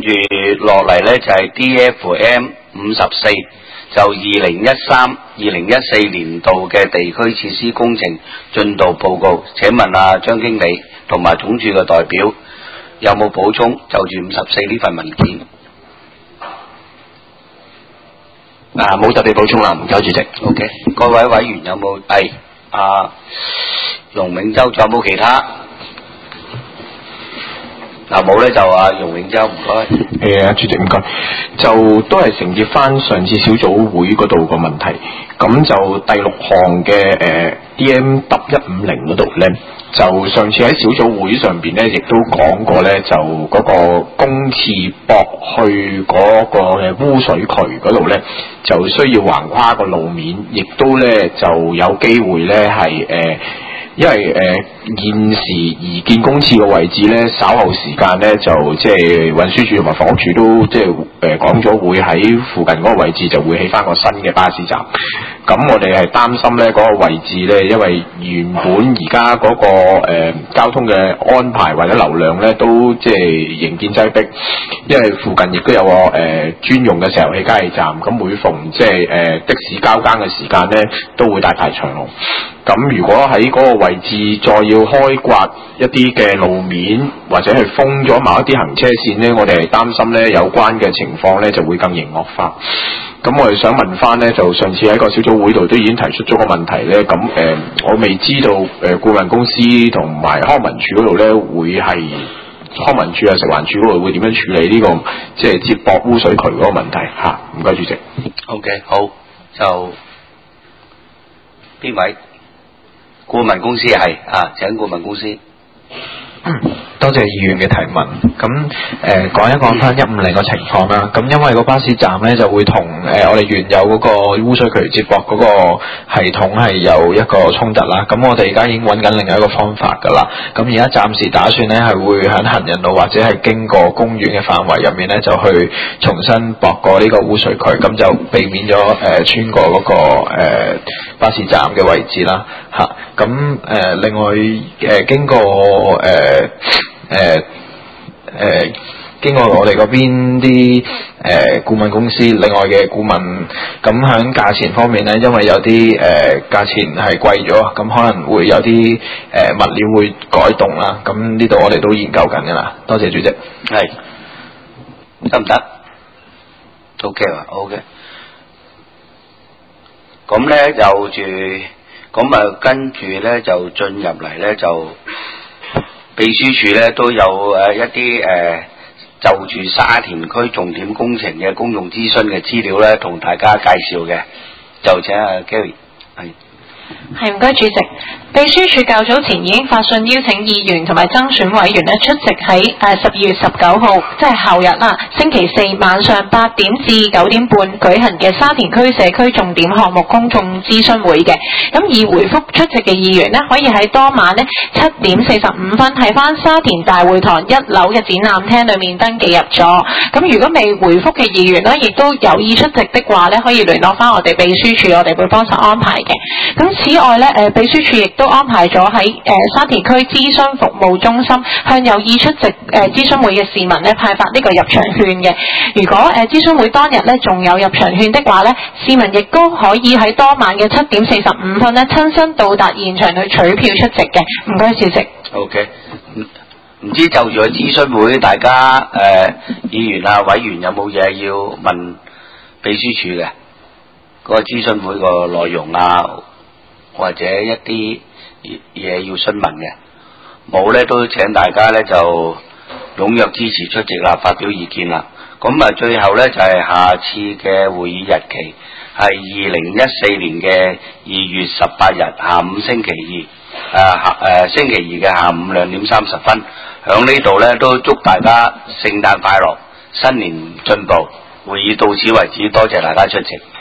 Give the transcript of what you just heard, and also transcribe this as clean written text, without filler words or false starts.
住落嚟呢，就係 DFM 54，就2013-2014年度嘅地區設施工程進度報告。請問啊張經理同埋總署嘅代表有冇補充就住54呢份文件？ 冇特別補充啦，唔該主席。 OK， 各位委員有冇？容永洲仲有冇其他？冇咧就容永洲，唔該。 主席唔該，就都係承接翻上次小組會嗰度個問題，咁就第6項嘅DM1150嗰度咧，就上次喺小組會上邊咧，亦都講過咧，就嗰個公廁駁去嗰個污水渠嗰度咧，就需要橫跨個路面，亦都咧就有機會咧係因為現時擬建公廁嘅位置咧，稍後時間咧就即係運輸署同埋房屋署都即係講咗會喺附近嗰個位置就會起翻個新嘅巴士站。咁我哋係擔心咧嗰個位置咧，因為原本而家嗰個交通嘅安排或者流量咧都即係仍見擠迫，因為附近亦都有個專用嘅石油氣加氣站，咁每逢即係的士交更嘅時間咧都會大排長龍。咁如果喺嗰個位置再要開颳一啲嘅路面，或者係封咗某一啲行車線呢，我哋係擔心呢有關嘅情況呢就會更形惡化。咁我哋想問翻呢，就上次喺個小組會度都已經提出咗個問題呢。咁我未知道顧問公司同埋康文署嗰度呢會係康文署啊食環署嗰度會點樣處理呢個即係接駁污水渠嗰個問題嚇？唔該主席。 OK， 好，就邊位？顧問公司係請顧問公司。 多謝議員嘅提問。咁講一講翻150個情況啦。咁因為個巴士站咧就會同我哋原有嗰個污水渠接駁嗰個系統係有一個衝突啦。咁我哋而家已經揾緊另外一個方法㗎啦。咁而家暫時打算咧係會喺行人路或者係經過公園嘅範圍入面咧就去重新駁過呢個污水渠，咁就避免咗穿過嗰個巴士站嘅位置啦。咁另外經過經過我哋嗰邊啲顧問公司，另外嘅顧問，咁喺價錢方面咧，因為有啲價錢係貴咗，咁可能會有啲物料會改動啦。咁呢度我哋都研究緊㗎啦。多謝主席。 係得唔得 ？OK 啊 ，OK。咁咧就住，咁跟住咧就進入嚟咧就。秘書處咧都有一啲就住沙田區重點工程嘅公用諮詢嘅資料咧，同大家介紹嘅，就請Gary。 係唔該主席。秘書處較早前已經發信邀請議員同埋爭選委員咧出席喺12月19號，即係後日啦，星期四晚上8點至9點半舉行嘅沙田區社區重點項目公眾諮詢會嘅。咁已回覆出席嘅議員咧，可以喺當晚咧7點45分喺翻沙田大會堂1樓嘅展覽廳裏面登記入座。咁如果未回覆嘅議員咧，亦都有意出席的話咧，可以聯絡翻我哋秘書處，我哋會幫手安排嘅。咁此外咧，秘書處亦都安排咗喺沙田區諮詢服務中心向有意出席諮詢會嘅市民咧派發呢個入場券嘅。如果諮詢會當日咧仲有入場券的話咧，市民亦都可以喺當晚嘅7點45分咧親身到達現場去取票出席嘅。唔該，主席。 OK， 唔知就住個諮詢會，大家議員委員有冇嘢要問秘書處嘅？嗰個諮詢會個內容或者一啲嘢要詢問嘅，冇咧都請大家咧就踴躍支持出席啦，發表意見啦。咁最後咧就係下次嘅會議日期係2014年嘅2月18日下午星期二，星期二嘅下午2點30分。響呢度咧都祝大家聖誕快樂，新年進步。會議到此為止，多謝大家出席。